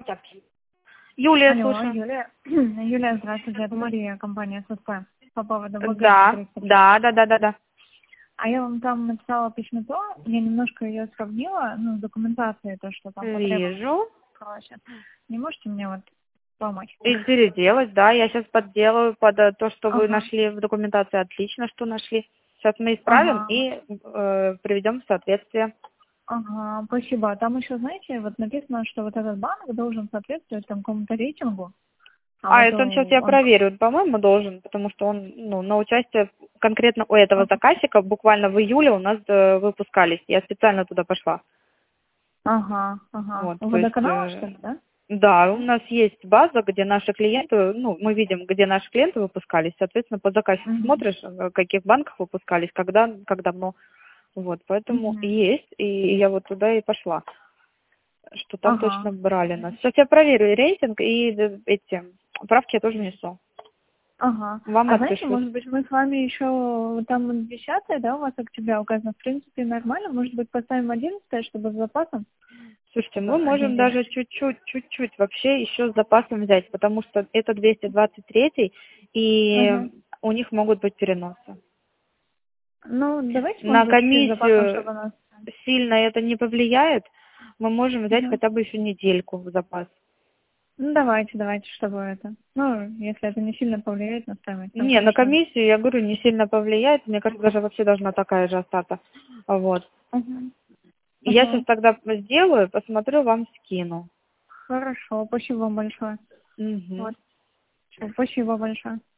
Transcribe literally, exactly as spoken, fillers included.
Юлия, Алло, слушаю. Юлия. Юлия, здравствуйте, это Мария, компания ССП. По поводу ВГ. Да, да, да, да, да, да. А я вам там написала письмо, я немножко ее сравнила, ну, с документацией, то, что там потребовалось. Вижу. Короче, не можете мне вот помочь? И переделать, да, я сейчас подделаю под э, то, что вы Ага, нашли в документации. Отлично, что нашли. Сейчас мы исправим ага, и э, приведем в соответствие. ага, спасибо. А там еще, знаете, вот написано, что вот этот банк должен соответствовать там какому-то рейтингу, а А, вот это он сейчас у- я он... проверю. По-моему, должен, потому что он ну, на участие конкретно у этого заказчика буквально в июле у нас э, выпускались. Я специально туда пошла. Ага, ага. Вот, У то есть, водоканала, э, что ли, да? да, у нас есть база, где наши клиенты, ну, мы видим, где наши клиенты выпускались, соответственно, по заказчику Угу, смотришь, в каких банках выпускались, когда, как давно. Вот, поэтому угу. есть, и я вот туда и пошла, что там Ага. точно брали нас. Сейчас я проверю рейтинг, и э, эти правки я тоже несу. Ага. Вам А знаете, отпишусь. может быть, мы с вами еще там десятое, да, у вас октября указано, в принципе, нормально. Может быть, поставим одиннадцатое, чтобы с запасом? Слушайте, Типа мы можем один даже день. чуть-чуть, чуть-чуть вообще еще с запасом взять, потому что это двести двадцать три, и Ага. у них могут быть переносы. Ну, давайте, На может быть, чуть-чуть с запасом, комиссию чтобы у нас... сильно это не повлияет. Мы можем взять Ага. хотя бы еще недельку в запас. Ну, давайте, давайте, чтобы это... Ну, если это не сильно повлияет на стоимость, там, Не, на конечно... комиссию, я говорю, не сильно повлияет. Мне кажется, даже вообще должна такая же остаться. Вот. Ага. Я сейчас Ага. тогда сделаю, посмотрю, вам скину. Хорошо, спасибо вам большое. Угу. Вот. Всё, спасибо большое.